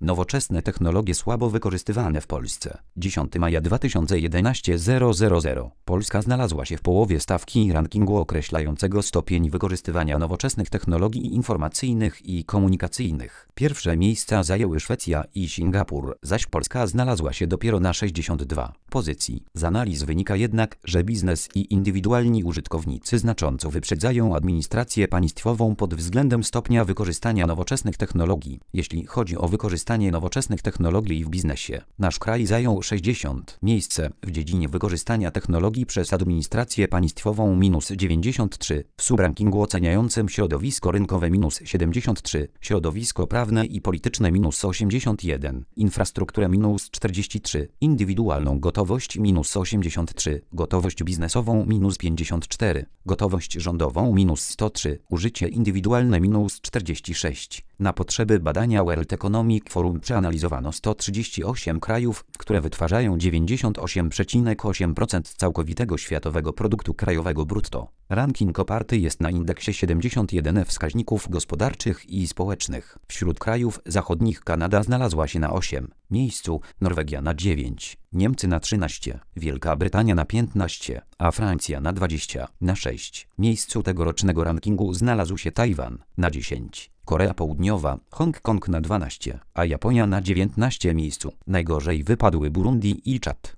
Nowoczesne technologie słabo wykorzystywane w Polsce. 10 maja 2011 000. Polska znalazła się w połowie stawki rankingu określającego stopień wykorzystywania nowoczesnych technologii informacyjnych i komunikacyjnych. Pierwsze miejsca zajęły Szwecja i Singapur, zaś Polska znalazła się dopiero na 62 pozycji. Z analiz wynika jednak, że biznes i indywidualni użytkownicy znacząco wyprzedzają administrację państwową pod względem stopnia wykorzystania nowoczesnych technologii. Jeśli chodzi o wykorzystanie nowoczesnych technologii w biznesie, nasz kraj zajął 60 miejsce w dziedzinie wykorzystania technologii przez administrację państwową -93, w subrankingu oceniającym środowisko rynkowe -73, środowisko prawne i polityczne -81, infrastrukturę -43, indywidualną gotowość -83, gotowość biznesową -54, gotowość rządową -103, użycie indywidualne -46. Na potrzeby badania World Economic Forum przeanalizowano 138 krajów, które wytwarzają 98,8% całkowitego światowego produktu krajowego brutto. Ranking oparty jest na indeksie 71 wskaźników gospodarczych i społecznych. Wśród krajów zachodnich Kanada znalazła się na 8 miejscu, Norwegia na 9, Niemcy na 13, Wielka Brytania na 15, a Francja na 20. Na 6 miejscu tegorocznego rankingu znalazł się Tajwan na 10. Korea Południowa, Hongkong na 12, a Japonia na 19 miejscu. Najgorzej wypadły Burundi i Czad.